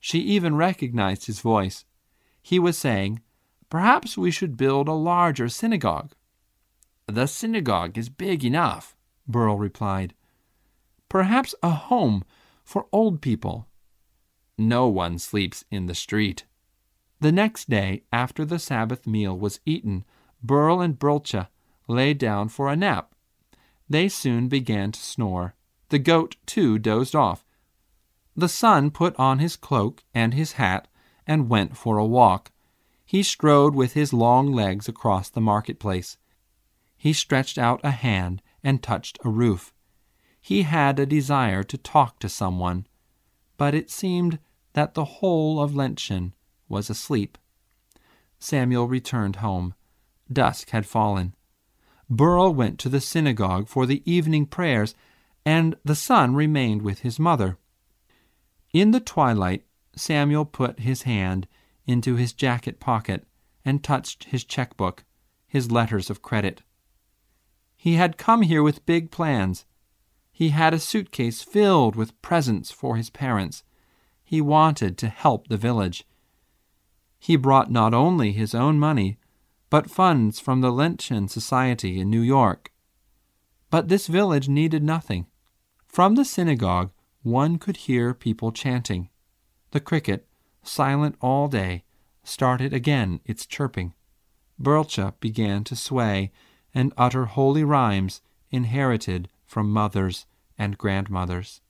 She even recognized his voice. He was saying, "Perhaps we should build a larger synagogue." "The synagogue is big enough," Burl replied. "Perhaps a home for old people." "No one sleeps in the street." The next day, after the Sabbath meal was eaten, Burl and Brulcha lay down for a nap. They soon began to snore. The goat, too, dozed off. The son put on his cloak and his hat and went for a walk. He strode with his long legs across the marketplace. He stretched out a hand and touched a roof. He had a desire to talk to someone, but it seemed that the whole of Lenshin was asleep. Samuel returned home. Dusk had fallen. Burl went to the synagogue for the evening prayers, and the son remained with his mother. In the twilight, Samuel put his hand into his jacket pocket and touched his checkbook, his letters of credit. He had come here with big plans. He had a suitcase filled with presents for his parents. He wanted to help the village. He brought not only his own money, but funds from the Lenshin Society in New York. But this village needed nothing. From the synagogue, one could hear people chanting. The cricket, silent all day, started again its chirping. Brulcha began to sway and utter holy rhymes inherited from mothers and grandmothers.